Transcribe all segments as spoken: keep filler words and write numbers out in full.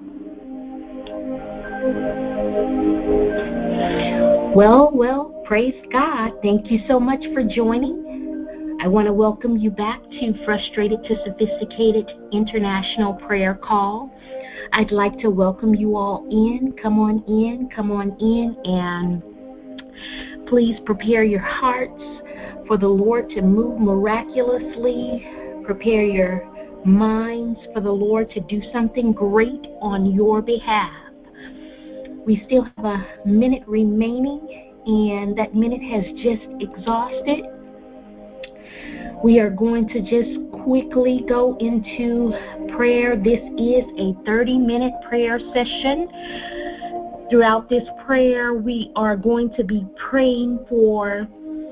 Well, well, praise God. Thank you so much for joining. I want to welcome you back to Frustrated to Sophisticated International Prayer Call. I'd like to welcome you all in. Come on in, come on in, and please prepare your hearts for the Lord to move miraculously. Prepare your minds for the Lord to do something great on your behalf. We still have a minute remaining, and that minute has just exhausted. We are going to just quickly go into prayer. This is a thirty-minute prayer session. Throughout this prayer, we are going to be praying for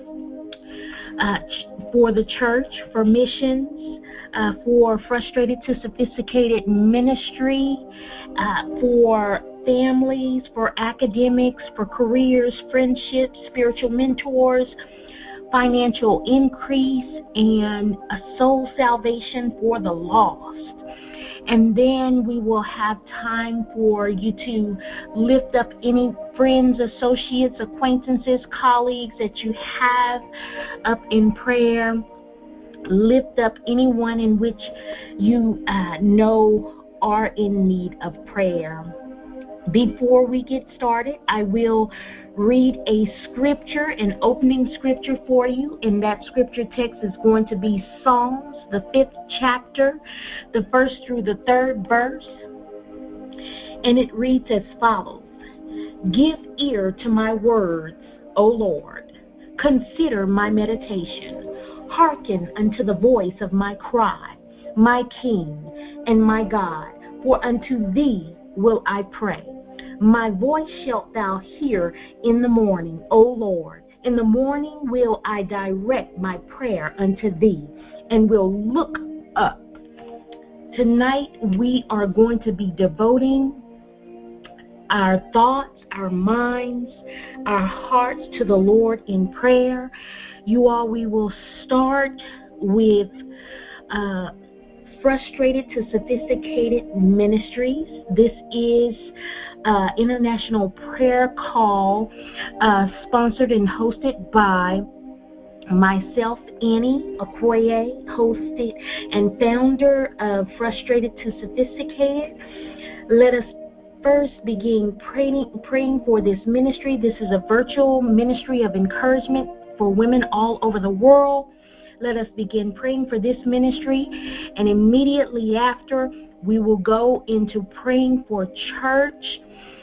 uh, for the church, for missions, uh, for Frustrated to Sophisticated Ministry, uh, for families, for academics, for careers, friendships, spiritual mentors, financial increase, and a soul salvation for the lost. And then we will have time for you to lift up any friends, associates, acquaintances, colleagues that you have up in prayer. Lift up anyone in which you uh, know are in need of prayer. Before we get started, I will read a scripture, an opening scripture for you, and that scripture text is going to be Psalms, the fifth chapter, the first through the third verse, and it reads as follows. Give ear to my words, O Lord. Consider my meditation. Hearken unto the voice of my cry, my King and my God, for unto thee will I pray. My voice shalt thou hear in the morning, O Lord. In the morning will I direct my prayer unto thee, and will look up. Tonight we are going to be devoting our thoughts, our minds, our hearts to the Lord in prayer. You all, we will start with uh, Frustrated to Sophisticated Ministries. This is uh, International Prayer Call, uh, sponsored and hosted by myself, Annie Okoye, hosted and founder of Frustrated to Sophisticated. Let us first begin praying, praying for this ministry. This is a virtual ministry of encouragement for women all over the world. Let us begin praying for this ministry, and immediately after, we will go into praying for church,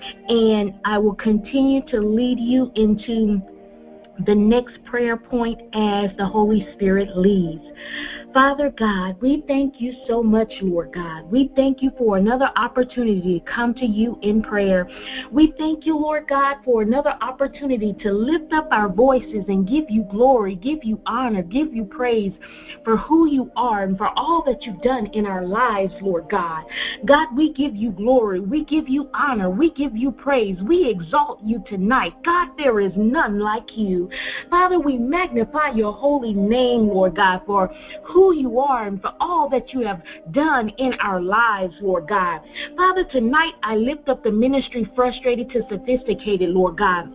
and I will continue to lead you into the next prayer point as the Holy Spirit leads. Father God, we thank you so much, Lord God. We thank you for another opportunity to come to you in prayer. We thank you, Lord God, for another opportunity to lift up our voices and give you glory, give you honor, give you praise for who you are and for all that you've done in our lives, Lord God. God, we give you glory. We give you honor. We give you praise. We exalt you tonight. God, there is none like you. Father, we magnify your holy name, Lord God, for who you are and for all that you have done in our lives, Lord God. Father, tonight I lift up the ministry Frustrated to Sophisticated, Lord God.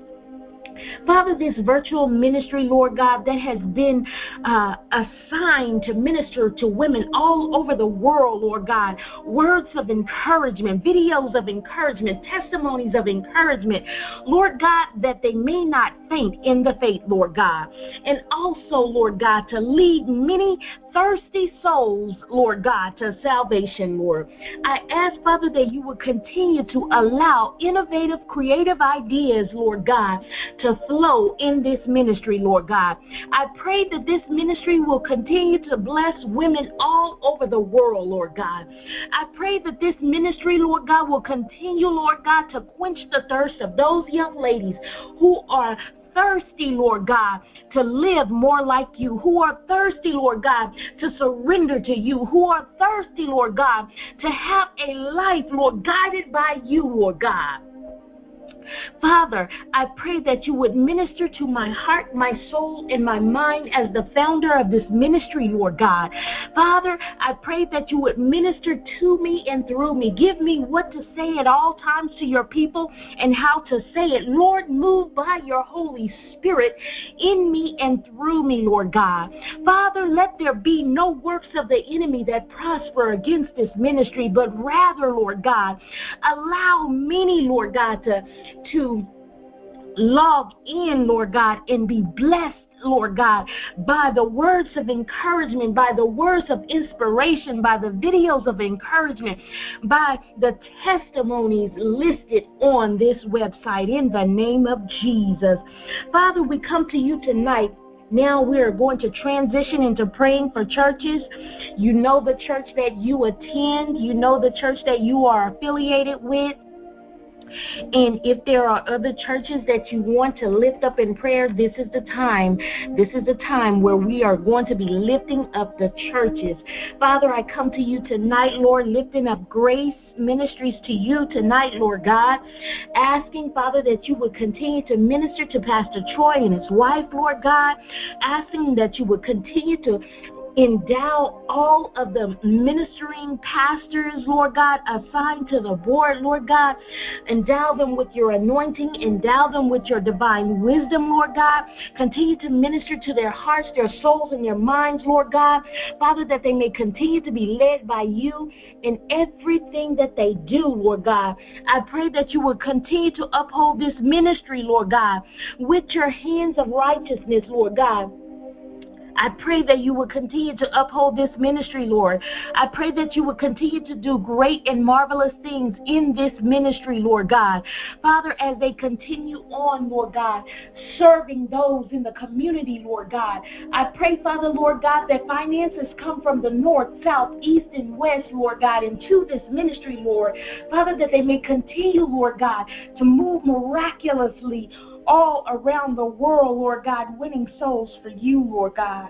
Father, this virtual ministry, Lord God, that has been uh, assigned to minister to women all over the world, Lord God. Words of encouragement, videos of encouragement, testimonies of encouragement, Lord God, that they may not faint in the faith, Lord God. And also, Lord God, to lead many thirsty souls, Lord God, to salvation, Lord. I ask, Father, that you would continue to allow innovative, creative ideas, Lord God, to flow in this ministry, Lord God. I pray that this ministry will continue to bless women all over the world, Lord God. I pray that this ministry, Lord God, will continue, Lord God, to quench the thirst of those young ladies who are thirsty, Lord God, to live more like you, who are thirsty, Lord God, to surrender to you, who are thirsty, Lord God, to have a life, Lord, guided by you, Lord God. Father, I pray that you would minister to my heart, my soul, and my mind as the founder of this ministry, Lord God. Father, I pray that you would minister to me and through me. Give me what to say at all times to your people and how to say it. Lord, move by your Holy Spirit in me and through me, Lord God. Father, let there be no works of the enemy that prosper against this ministry, but rather, Lord God, allow many, Lord God, to, to log in, Lord God, and be blessed, Lord God, by the words of encouragement, by the words of inspiration, by the videos of encouragement, by the testimonies listed on this website, in the name of Jesus. Father, we come to you tonight. Now we are going to transition into praying for churches. You know the church that you attend. You know the church that you are affiliated with. And if there are other churches that you want to lift up in prayer, this is the time. This is the time where we are going to be lifting up the churches. Father, I come to you tonight, Lord, lifting up Grace Ministries to you tonight, Lord God, asking, Father, that you would continue to minister to Pastor Troy and his wife, Lord God, asking that you would continue to endow all of the ministering pastors, Lord God, assigned to the board, Lord God. Endow them with your anointing. Endow them with your divine wisdom, Lord God. Continue to minister to their hearts, their souls, and their minds, Lord God. Father, that they may continue to be led by you in everything that they do, Lord God. I pray that you would continue to uphold this ministry, Lord God, with your hands of righteousness, Lord God. I pray that you would continue to uphold this ministry, Lord. I pray that you would continue to do great and marvelous things in this ministry, Lord God. Father, as they continue on, Lord God, serving those in the community, Lord God, I pray, Father, Lord God, that finances come from the north, south, east, and west, Lord God, into this ministry, Lord. Father, that they may continue, Lord God, to move miraculously all around the world, Lord God, winning souls for you, Lord God.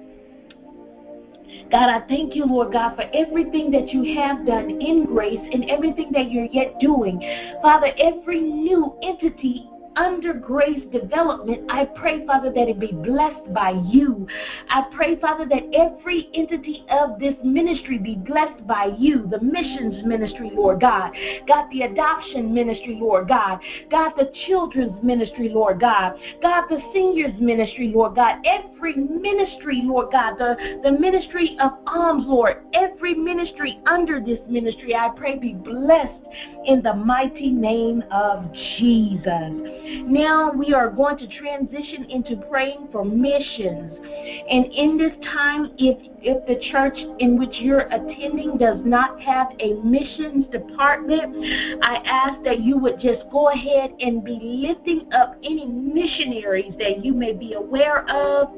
God, I thank you, Lord God, for everything that you have done in Grace and everything that you're yet doing. Father, every new entity under Grace Development, I pray, Father, that it be blessed by you. I pray, Father, that every entity of this ministry be blessed by you. The missions ministry, Lord God. God, the adoption ministry, Lord God. God, the children's ministry, Lord God. God, the seniors ministry, Lord God. Every ministry, Lord God. The, the ministry of alms, Lord. Every ministry under this ministry, I pray, be blessed in the mighty name of Jesus. Now we are going to transition into praying for missions. And in this time, if if the church in which you're attending does not have a missions department, I ask that you would just go ahead and be lifting up any missionaries that you may be aware of,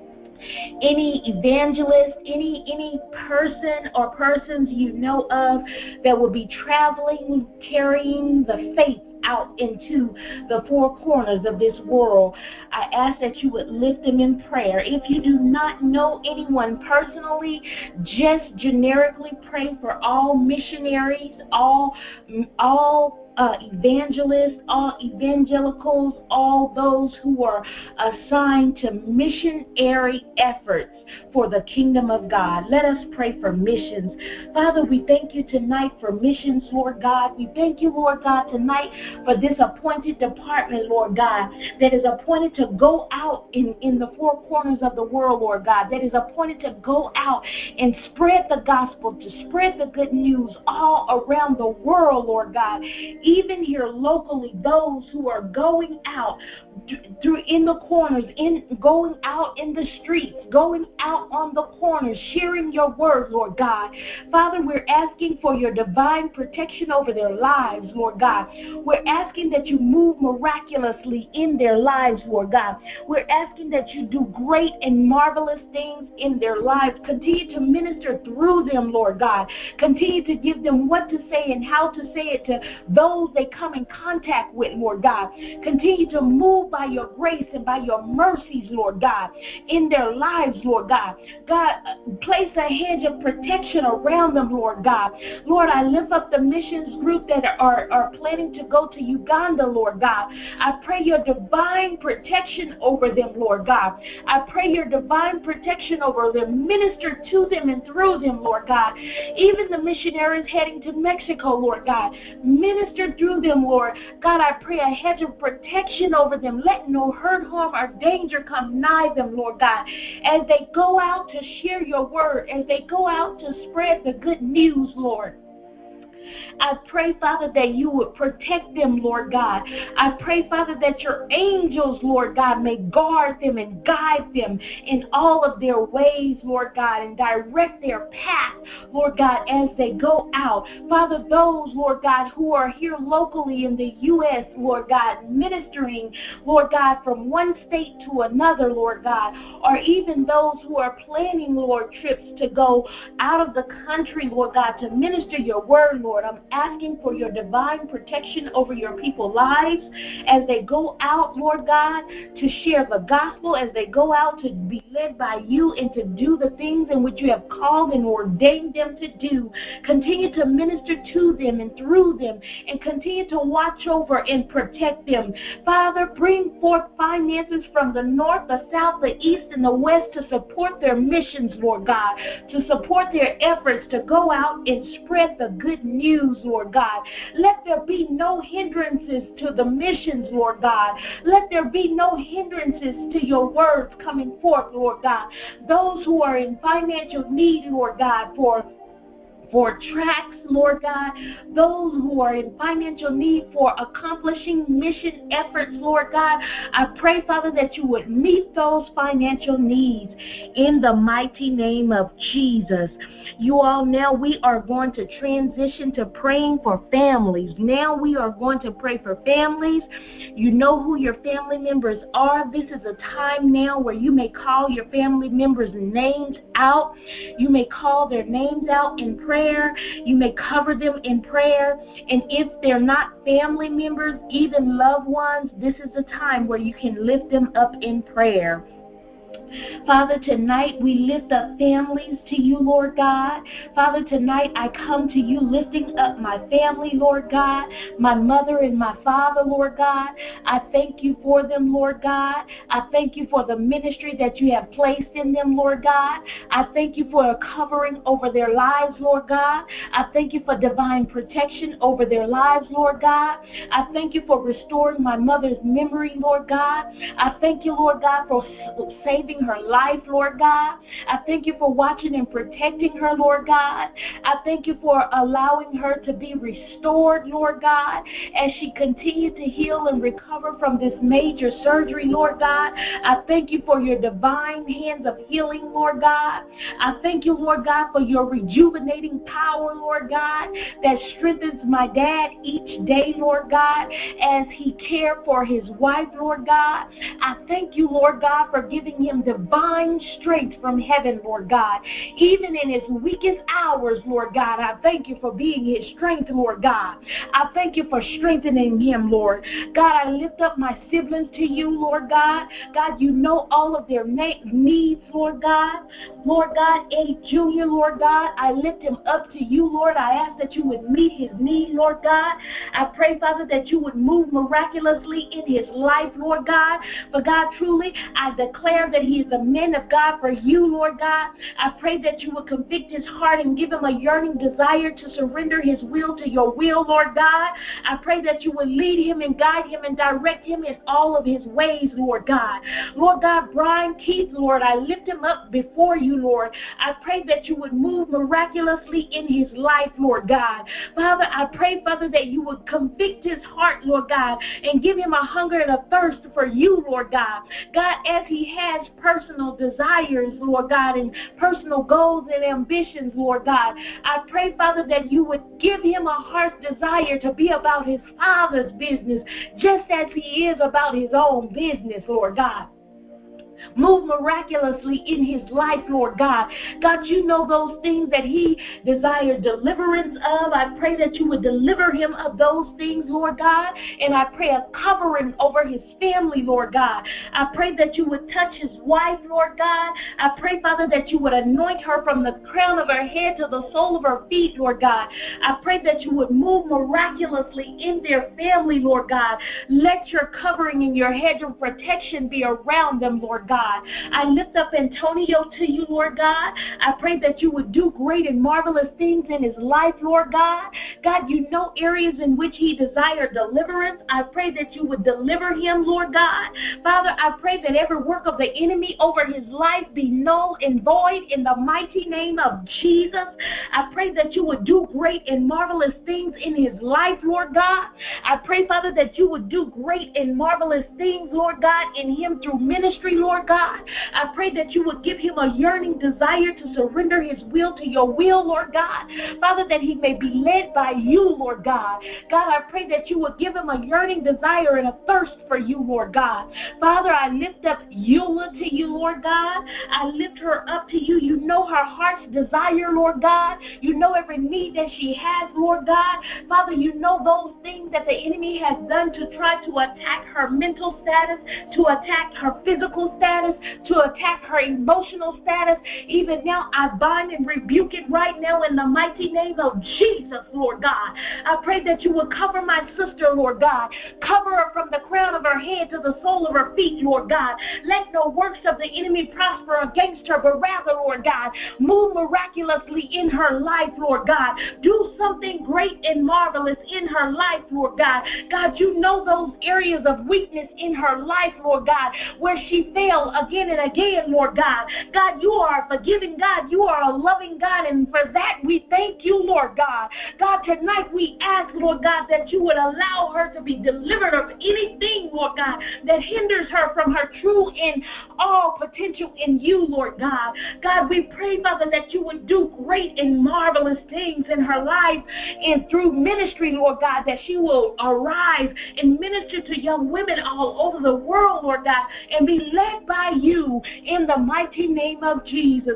any evangelist, any any person or persons you know of that will be traveling, carrying the faith out into the four corners of this world. I ask that you would lift them in prayer. If you do not know anyone personally, just generically pray for all missionaries, all all Uh, evangelists, all evangelicals, all those who are assigned to missionary efforts for the kingdom of God. Let us pray for missions. Father, we thank you tonight for missions, Lord God. We thank you, Lord God, tonight for this appointed department, Lord God, that is appointed to go out in, in the four corners of the world, Lord God, that is appointed to go out and spread the gospel, to spread the good news all around the world, Lord God. Even here locally, those who are going out through in the corners, in going out in the streets, going out on the corners, sharing your word, Lord God. Father, we're asking for your divine protection over their lives, Lord God. We're asking that you move miraculously in their lives, Lord God. We're asking that you do great and marvelous things in their lives. Continue to minister through them, Lord God. Continue to give them what to say and how to say it to those those they come in contact with, Lord God. Continue to move by your grace and by your mercies, Lord God, in their lives, Lord God. God, place a hedge of protection around them, Lord God. Lord, I lift up the missions group that are, are planning to go to Uganda, Lord God. I pray your divine protection over them, Lord God. I pray your divine protection over them. Minister to them and through them, Lord God. Even the missionaries heading to Mexico, Lord God. Minister through them, Lord. God, I pray a hedge of protection over them. Let no hurt, harm, or danger come nigh them, Lord God. As they go out to share your word, as they go out to spread the good news, Lord. I pray, Father, that you would protect them, Lord God. I pray, Father, that your angels, Lord God, may guard them and guide them in all of their ways, Lord God, and direct their path, Lord God, as they go out. Father, those, Lord God, who are here locally in the U S, Lord God, ministering, Lord God, from one state to another, Lord God, or even those who are planning, Lord, trips to go out of the country, Lord God, to minister your word, Lord. I'm asking for your divine protection over your people's lives as they go out, Lord God, to share the gospel, as they go out to be led by you and to do the things in which you have called and ordained them to do. Continue to minister to them and through them, and continue to watch over and protect them. Father, bring forth finances from the north, the south, the east, and the west to support their missions, Lord God, to support their efforts to go out and spread the good news, Lord God. Let there be no hindrances to the missions, Lord God. Let there be no hindrances to your words coming forth, Lord God. Those who are in financial need, Lord God, for for tracks, Lord God, those who are in financial need for accomplishing mission efforts, Lord God, I pray, Father, that you would meet those financial needs in the mighty name of Jesus. You all, now we are going to transition to praying for families. Now we are going to pray for families. You know who your family members are. This is a time now where you may call your family members' names out. You may call their names out in prayer. You may cover them in prayer. And if they're not family members, even loved ones, this is the time where you can lift them up in prayer. Father, tonight we lift up families to you, Lord God. Father, tonight I come to you lifting up my family, Lord God, my mother and my father, Lord God. I thank you for them, Lord God. I thank you for the ministry that you have placed in them, Lord God. I thank you for a covering over their lives, Lord God. I thank you for divine protection over their lives, Lord God. I thank you for restoring my mother's memory, Lord God. I thank you, Lord God, for saving her life, Lord God. I thank you for watching and protecting her, Lord God. I thank you for allowing her to be restored, Lord God, as she continued to heal and recover from this major surgery, Lord God. I thank you for your divine hands of healing, Lord God. I thank you, Lord God, for your rejuvenating power, Lord God, that strengthens my dad each day, Lord God, as he cared for his wife, Lord God. I thank you, Lord God, for giving him divine strength from heaven, Lord God. Even in his weakest hours, Lord God, I thank you for being his strength, Lord God. I thank you for strengthening him, Lord. God, I lift up my siblings to you, Lord God. God, you know all of their needs, Lord God. Lord God, Eddie Junior, Lord God, I lift him up to you, Lord. I ask that you would meet his need, Lord God. I pray, Father, that you would move miraculously in his life, Lord God. But God, truly, I declare that he is a man of God for you, Lord God. I pray that you would convict his heart and give him a yearning desire to surrender his will to your will, Lord God. I pray that you would lead him and guide him and direct him in all of his ways, Lord God. Lord God, Brian Keith, Lord, I lift him up before you, Lord. I pray that you would move miraculously in his life, Lord God. Father, I pray, Father, that you would convict his heart, Lord God, and give him a hunger and a thirst for you, Lord God. God, as he has personal desires, Lord God, and personal goals and ambitions, Lord God, I pray, Father, that you would give him a heart's desire to be about his Father's business, just as he is about his own business, Lord God. Move miraculously in his life, Lord God. God, you know those things that he desired deliverance of. I pray that you would deliver him of those things, Lord God. And I pray a covering over his family, Lord God. I pray that you would touch his wife, Lord God. I pray, Father, that you would anoint her from the crown of her head to the sole of her feet, Lord God. I pray that you would move miraculously in their family, Lord God. Let your covering and your hedge of protection be around them, Lord God. I lift up Antonio to you, Lord God. I pray that you would do great and marvelous things in his life, Lord God. God, you know areas in which he desired deliverance. I pray that you would deliver him, Lord God. Father, I pray that every work of the enemy over his life be null and void in the mighty name of Jesus. I pray that you would do great and marvelous things in his life, Lord God. I pray, Father, that you would do great and marvelous things, Lord God, in him through ministry, Lord God. I pray that you would give him a yearning desire to surrender his will to your will, Lord God. Father, that he may be led by you, Lord God. God, I pray that you would give him a yearning desire and a thirst for you, Lord God. Father, I lift up Eula to you, Lord God. I lift her up to you. You know her heart's desire, Lord God. You know every need that she has, Lord God. Father, you know those things that the enemy has done to try to attack her mental status, to attack her physical status, to attack her emotional status. Even now, I bind and rebuke it right now in the mighty name of Jesus, Lord God. I pray that you would cover my sister, Lord God. Cover her from the crown of her head to the sole of her feet, Lord God. Let no works of the enemy prosper against her, but rather, Lord God, move miraculously in her life, Lord God. Do something great and marvelous in her life, Lord God. God, you know those areas of weakness in her life, Lord God, where she fell again and again, Lord God. God, you are a forgiving God. You are a loving God, and for that we thank you, Lord God. God, tonight we ask, Lord God, that you would allow her to be delivered of anything, Lord God, that hinders her from her true and all potential in you, Lord God. God, we pray, Father, that you would do great and marvelous things in her life and through ministry, Lord God, that she will arise and minister to young women all over the world, Lord God, and be led by you in the mighty name of Jesus.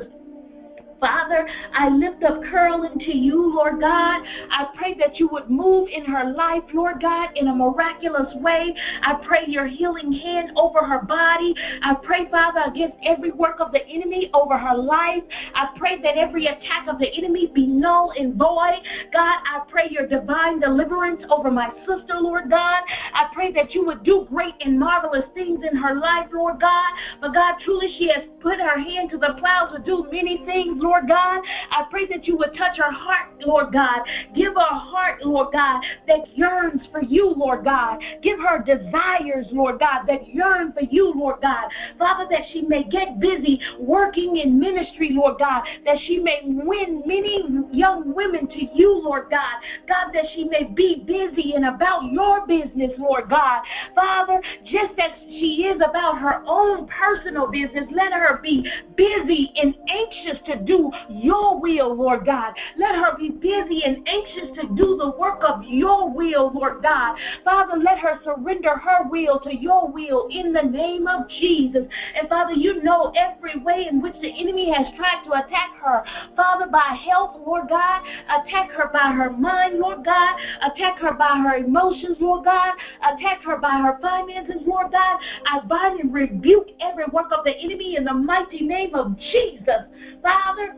Father, I lift up Carolyn to you, Lord God. I pray that you would move in her life, Lord God, in a miraculous way. I pray your healing hand over her body. I pray, Father, against every work of the enemy over her life. I pray that every attack of the enemy be null and void. God, I pray your divine deliverance over my sister, Lord God. I pray that you would do great and marvelous things in her life, Lord God. But God, truly she has put her hand to the plow to do many things, Lord God. I pray that you would touch her heart, Lord God. Give her a heart, Lord God, that yearns for you, Lord God. Give her desires, Lord God, that yearn for you, Lord God. Father, that she may get busy working in ministry, Lord God, that she may win many young women to you, Lord God. God, that she may be busy and about your business, Lord God. Father, just as she is about her own personal business, let her be busy and anxious to do your will, Lord God. Let her be busy and anxious to do the work of your will, Lord God. Father, let her surrender her will to your will in the name of Jesus. And Father, you know every way in which the enemy has tried to attack her. Father, by health, Lord God, attack her by her mind, Lord God, attack her by her emotions, Lord God, attack her by her finances, Lord God. I bind and rebuke every work of the enemy in the mighty name of Jesus. Father,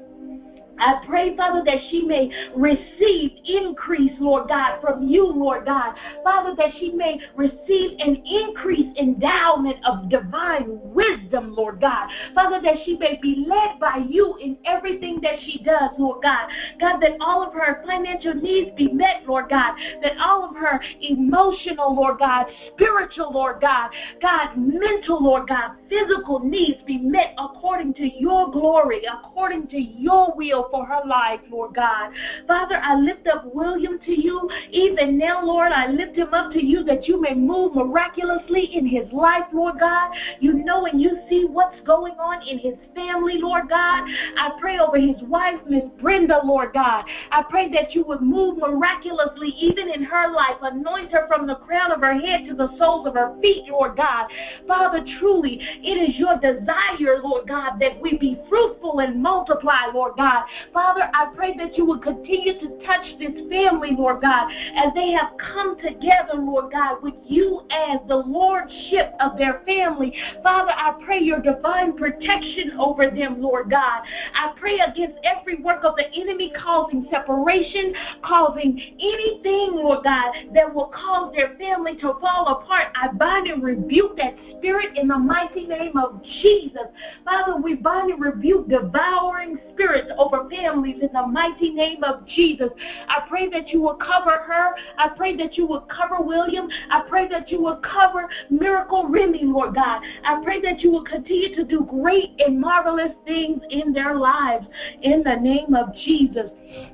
I pray, Father, that she may receive increase, Lord God, from you, Lord God. Father, that she may receive an increased endowment of divine wisdom, Lord God. Father, that she may be led by you in everything that she does, Lord God. God, that all of her financial needs be met, Lord God. That all of her emotional, Lord God, spiritual, Lord God, God, mental, Lord God, physical needs be met according to your glory, according to your will for her life, Lord God. Father, I lift up William to you. Even now, Lord, I lift him up to you that you may move miraculously in his life, Lord God. You know and you see what's going on in his family, Lord God. I pray over his wife, Miss Brenda, Lord God. I pray that you would move miraculously even in her life. Anoint her from the crown of her head to the soles of her feet, Lord God. Father, truly, it is your desire, Lord God, that we be fruitful and multiply, Lord God. Father, I pray that you will continue to touch this family, Lord God, as they have come together, Lord God, with you as the lordship of their family. Father, I pray your divine protection over them, Lord God. I pray against every work of the enemy causing separation, causing anything, Lord God, that will cause their family to fall apart. I bind and rebuke that spirit in the mighty name of Jesus. Father, we bind and rebuke devouring spirits over families in the mighty name of Jesus. I pray that you will cover her. I pray that you will cover William. I pray that you will cover Miracle Remy, Lord God. I pray that you will continue to do great and marvelous things in their lives in the name of Jesus.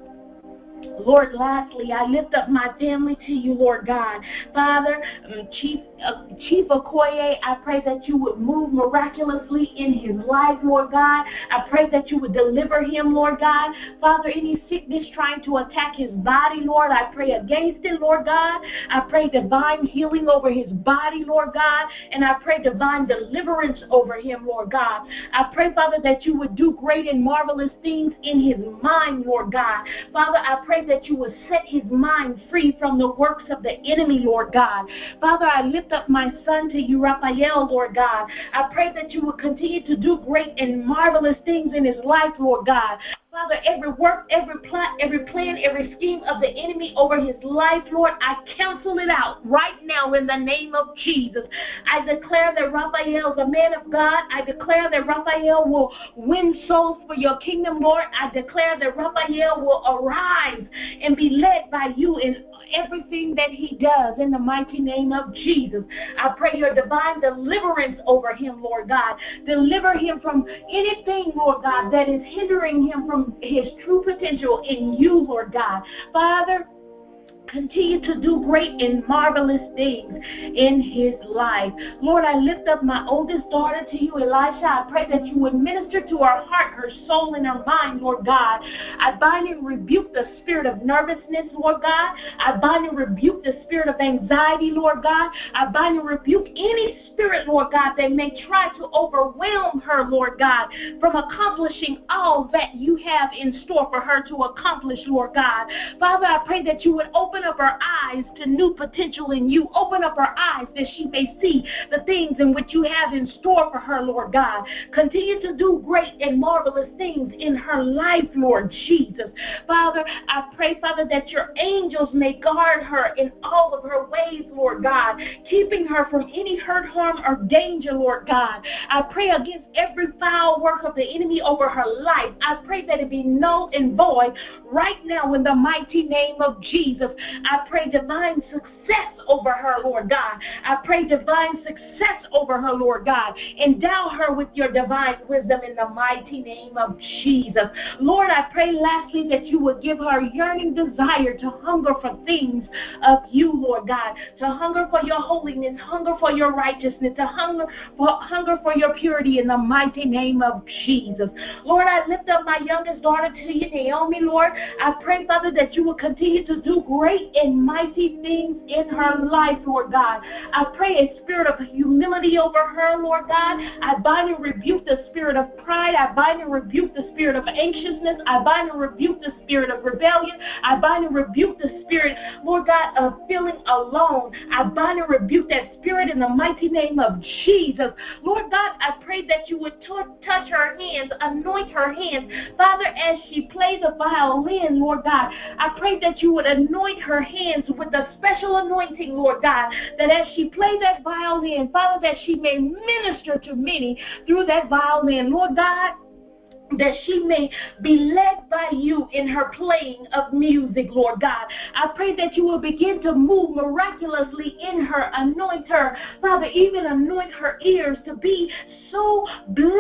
Lord, lastly, I lift up my family to you, Lord God. Father, um, Chief uh, Chief Okoye, I pray that you would move miraculously in his life, Lord God. I pray that you would deliver him, Lord God. Father, any sickness trying to attack his body, Lord, I pray against it, Lord God. I pray divine healing over his body, Lord God, and I pray divine deliverance over him, Lord God. I pray, Father, that you would do great and marvelous things in his mind, Lord God. Father, I pray that you would set his mind free from the works of the enemy, Lord God. Father, I lift up my son to you, Raphael, Lord God. I pray that you would continue to do great and marvelous things in his life, Lord God. Father, every work, every plot, every plan, every scheme of the enemy over his life, Lord, I cancel it out right now in the name of Jesus. I declare that Raphael is a man of God. I declare that Raphael will win souls for your kingdom, Lord. I declare that Raphael will arise and be led by you in everything that he does in the mighty name of Jesus. I pray your divine deliverance over him, Lord God. Deliver him from anything, Lord God, that is hindering him from his true potential in you, Lord God. Father, continue to do great and marvelous things in his life. Lord, I lift up my oldest daughter to you, Elisha. I pray that you would minister to her heart, her soul, and her mind, Lord God. I bind and rebuke the spirit of nervousness, Lord God. I bind and rebuke the spirit of anxiety, Lord God. I bind and rebuke any spirit, Lord God, that may try to overwhelm her, Lord God, from accomplishing all that you have in store for her to accomplish, Lord God. Father, I pray that you would open up her eyes to new potential in you. Open up her eyes that she may see the things in which you have in store for her, Lord God. Continue to do great and marvelous things in her life, Lord Jesus. Father, I pray, Father, that your angels may guard her in all of her ways, Lord God, keeping her from any hurt, harm, or danger, Lord God. I pray against every foul work of the enemy over her life. I pray that it be null and void right now in the mighty name of Jesus. I pray divine success over her, Lord God. I pray divine success over her, Lord God. Endow her with your divine wisdom in the mighty name of Jesus. Lord, I pray lastly that you would give her a yearning desire to hunger for things of you, Lord God, to hunger for your holiness, hunger for your righteousness, to hunger for, hunger for your purity in the mighty name of Jesus. Lord, I lift up my youngest daughter to you, Naomi, Lord. I pray, Father, that you will continue to do great and mighty things in her life, Lord God. I pray a spirit of humility over her, Lord God. I bind and rebuke the spirit of pride. I bind and rebuke the spirit of anxiousness. I bind and rebuke the spirit of rebellion. I bind and rebuke the spirit, Lord God, of feeling alone. I bind and rebuke that spirit in the mighty name of Jesus. Lord God, I pray that you would t- touch her hands, anoint her hands. Father, as she plays a violin, Lord God, I pray that you would anoint her hands with a special anointing, Lord God, that as she plays that violin, Father, that she may minister to many through that violin. Lord God, that she may be led by you in her playing of music, Lord God. I pray that you will begin to move miraculously in her, anoint her, Father, even anoint her ears to be so blessed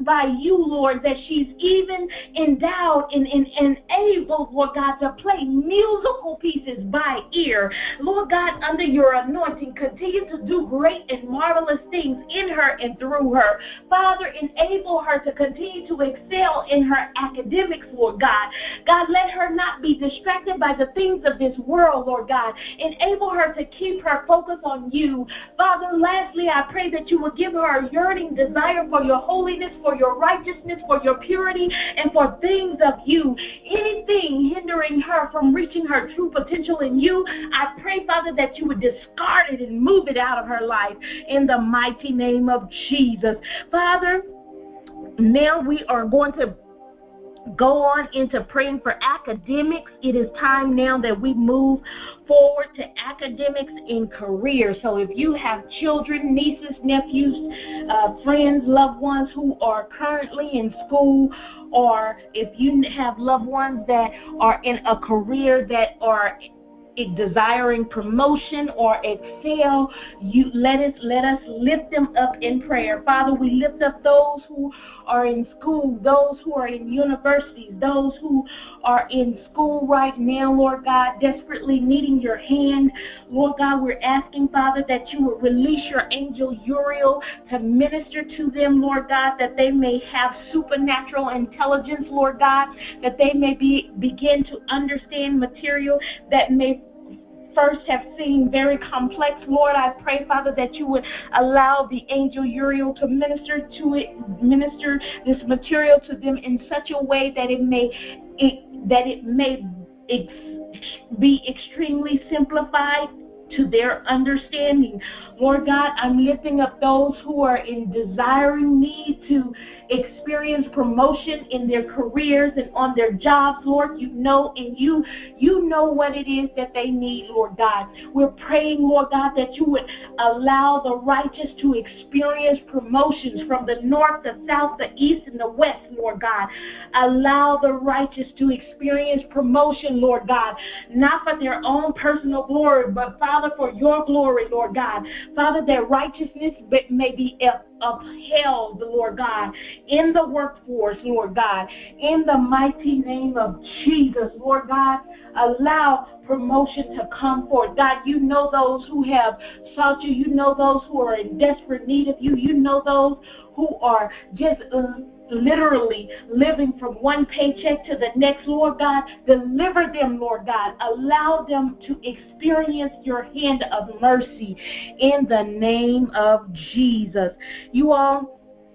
just by you, Lord, that she's even endowed and, and, and able, Lord God, to play musical pieces by ear. Lord God, under your anointing, continue to do great and marvelous things in her and through her. Father, enable her to continue to excel in her academics, Lord God. God, let her not be distracted by the things of this world, Lord God. Enable her to keep her focus on you. Father, lastly, I pray that you will give her a yearning desire for your holiness, for your righteousness, for your purity, and for things of you. Anything hindering her from reaching her true potential in you, I pray, Father, that you would discard it and move it out of her life in the mighty name of Jesus. Father, now we are going to go on into praying for academics. It is time now that we move forward to academics and career. So if you have children, nieces, nephews, uh, friends, loved ones who are currently in school, or if you have loved ones that are in a career that are desiring promotion or excel, you let us let us lift them up in prayer. Father, we lift up those who are in school, those who are in universities, those who are in school right now, Lord God, desperately needing your hand. Lord God, we're asking, Father, that you will release your angel Uriel to minister to them, Lord God, that they may have supernatural intelligence, Lord God, that they may be begin to understand material that may first have seemed very complex. Lord, I pray, Father, that you would allow the angel Uriel to minister to it, minister this material to them in such a way that it may it, that it may ex- be extremely simplified to their understanding. Lord God, I'm lifting up those who are in desiring need to experience promotion in their careers and on their jobs. Lord, you know, and you you know what it is that they need, Lord God. We're praying, Lord God, that you would allow the righteous to experience promotions from the north, the south, the east, and the west, Lord God. Allow the righteous to experience promotion, Lord God, not for their own personal glory, but Father, for your glory, Lord God. Father, that righteousness may be upheld, Lord God, in the workforce, Lord God, in the mighty name of Jesus, Lord God. Allow promotion to come forth. God, you know those who have sought you. You know those who are in desperate need of you. You know those who are just uh, literally living from one paycheck to the next, Lord God. Deliver them, Lord God. Allow them to experience your hand of mercy in the name of Jesus. You all,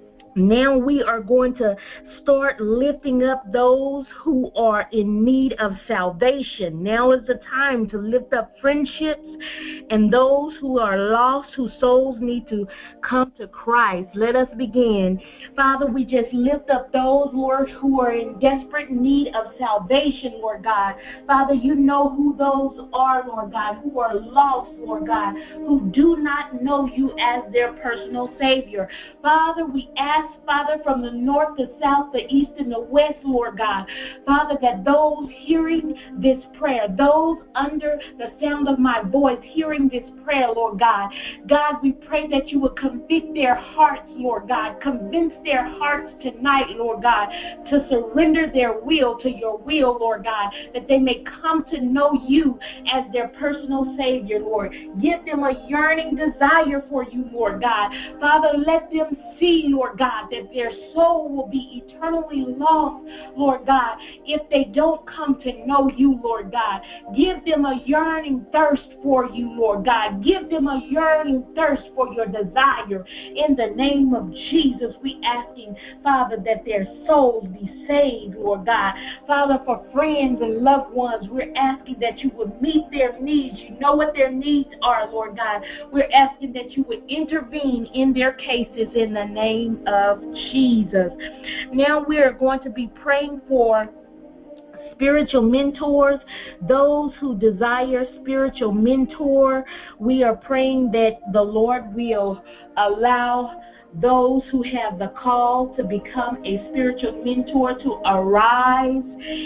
now we are going to start lifting up those who are in need of salvation. Now is the time to lift up friendships and those who are lost, whose souls need to come to Christ. Let us begin. Father, we just lift up those, Lord, who are in desperate need of salvation, Lord God. Father, you know who those are, Lord God, who are lost, Lord God, who do not know you as their personal Savior. Father, we ask, Father, from the north, the south, the east, and the west, Lord God, Father, that those hearing this prayer, those under the sound of my voice hearing this prayer, Lord God, God, we pray that you would convict their hearts, Lord God, convince their hearts tonight, Lord God, to surrender their will to your will, Lord God, that they may come to know you as their personal Savior, Lord. Give them a yearning desire for you, Lord God. Father, let them see, Lord God, that their soul will be eternally lost, Lord God, if they don't come to know you, Lord God. Give them a yearning thirst for you, Lord God. Give them a yearning thirst for your desire. In the name of Jesus, we asking, Father, that their souls be saved, Lord God. Father, for friends and loved ones, we're asking that you would meet their needs. You know what their needs are, Lord God. We're asking that you would intervene in their cases in the name of Jesus. Now we are going to be praying for spiritual mentors, those who desire spiritual mentor. We are praying that the Lord will allow those who have the call to become a spiritual mentor to arise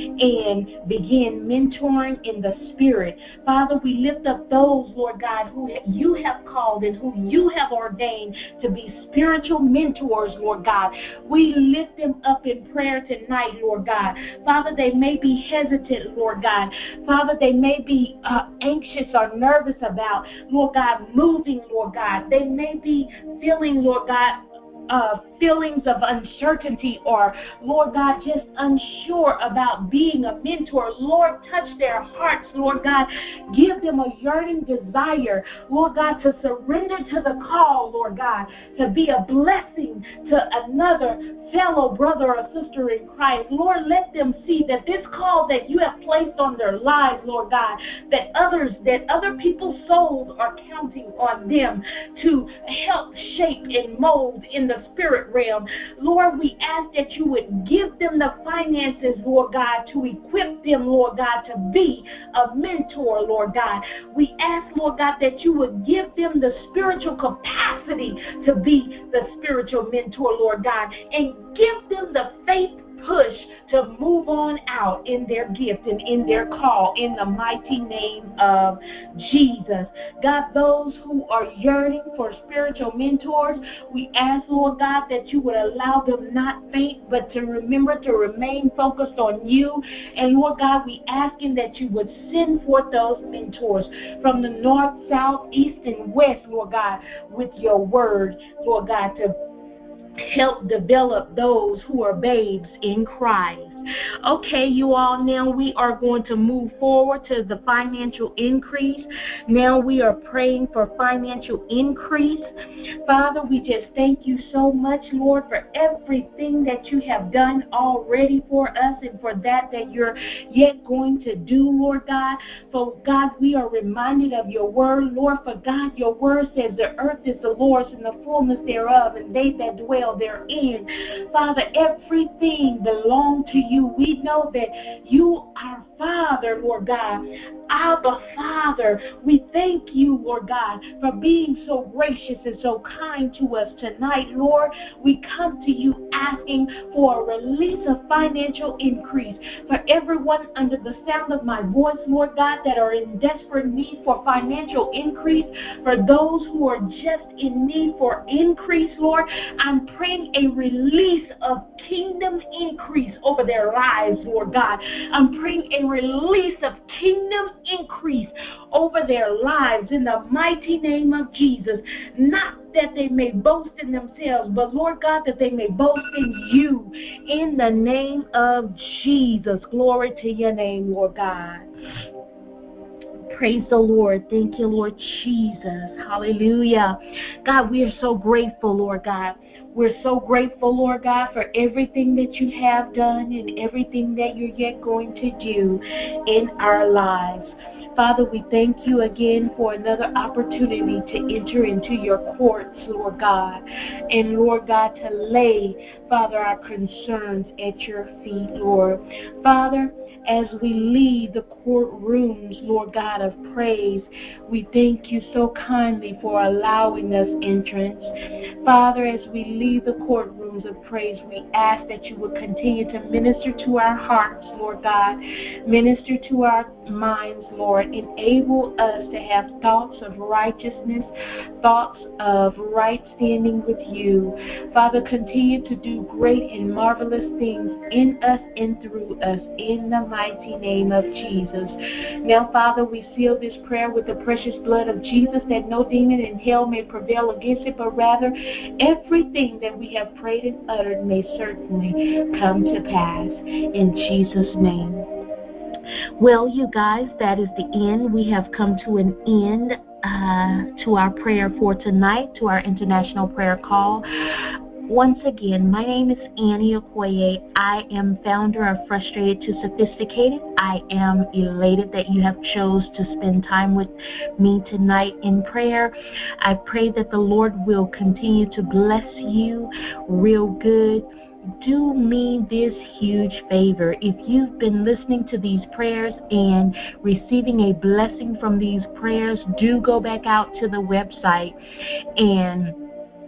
and begin mentoring in the spirit. Father, we lift up those, Lord God, who you have called and who you have ordained to be spiritual mentors, Lord God. We lift them up in prayer tonight, Lord God. Father, they may be hesitant, Lord God. Father, they may be uh, anxious or nervous about, Lord God, moving, Lord God. They may be feeling, Lord God, uh, feelings of uncertainty or, Lord God, just unsure about being a mentor. Lord, touch their hearts, Lord God. Give them a yearning desire, Lord God, to surrender to the call, Lord God, to be a blessing to another fellow brother or sister in Christ. Lord, let them see that this call that you have placed on their lives, Lord God, that others, that other people's souls are counting on them to help shape and mold in the spirit realm. Lord, we ask that you would give them the finances, Lord God, to equip them, Lord God, to be a mentor, Lord God. We ask, Lord God, that you would give them the spiritual capacity to be the spiritual mentor, Lord God, and give them the faith push to move on out in their gift and in their call in the mighty name of Jesus. God, those who are yearning for spiritual mentors, we ask, Lord God, that you would allow them not faint, but to remember to remain focused on you. And Lord God, we asking that you would send forth those mentors from the north, south, east, and west, Lord God, with your word, Lord God, to help develop those who are babes in Christ. Okay, you all, now we are going to move forward to the financial increase. Now we are praying for financial increase. Father, we just thank you so much, Lord, for everything that you have done already for us and for that that you're yet going to do, Lord God. For God, we are reminded of your word, Lord, for God, your word says the earth is the Lord's and the fullness thereof, and they that dwell therein. Father, everything belongs to you. We know that you are Father, Lord God. Abba, Father, we thank you, Lord God, for being so gracious and so kind to us tonight, Lord. We come to you asking for a release of financial increase for everyone under the sound of my voice, Lord God, that are in desperate need for financial increase, for those who are just in need for increase, Lord. I'm praying a release of kingdom increase over their lives, Lord God. I'm praying a release of kingdom increase over their lives in the mighty name of Jesus. Not that they may boast in themselves, but Lord God, that they may boast in you in the name of Jesus. Glory to your name, Lord God. Praise the Lord. Thank you, Lord Jesus. Hallelujah. God, we are so grateful, Lord God. We're so grateful, Lord God, for everything that you have done and everything that you're yet going to do in our lives. Father, we thank you again for another opportunity to enter into your courts, Lord God. And, Lord God, to lay, Father, our concerns at your feet, Lord. Father, as we leave the courtrooms, Lord God, of praise, we thank you so kindly for allowing us entrance. Father, as we leave the courtrooms of praise, we ask that you would continue to minister to our hearts, Lord God. Minister to our minds, Lord. Enable us to have thoughts of righteousness, thoughts of right standing with you. Father, continue to do great and marvelous things in us and through us in the mighty name of Jesus. Now, Father, we seal this prayer with the precious blood of Jesus, that no demon in hell may prevail against it, but rather everything that we have prayed and uttered may certainly come to pass. In Jesus' name. Well, you guys, that is the end. We have come to an end uh, to our prayer for tonight, to our international prayer call. Once again, my name is Annie Okoye. I am founder of Frustrated to Sophisticated. I am elated that you have chose to spend time with me tonight in prayer. I pray that the Lord will continue to bless you real good. Do me this huge favor. If you've been listening to these prayers and receiving a blessing from these prayers, do go back out to the website and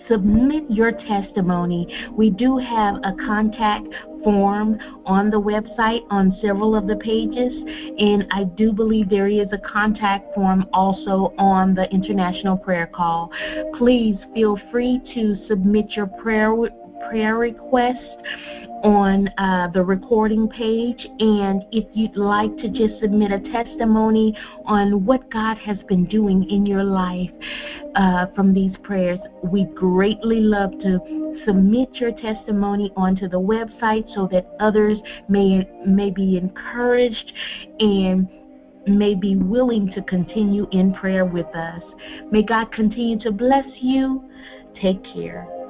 submit your testimony. We do have a contact form on the website on several of the pages, and I do believe there is a contact form also on the International Prayer Call. Please feel free to submit your prayer prayer request on uh, the recording page, and if you'd like to just submit a testimony on what God has been doing in your life uh, from these prayers, we greatly love to submit your testimony onto the website so that others may may be encouraged and may be willing to continue in prayer with us. May God continue to bless you. Take care.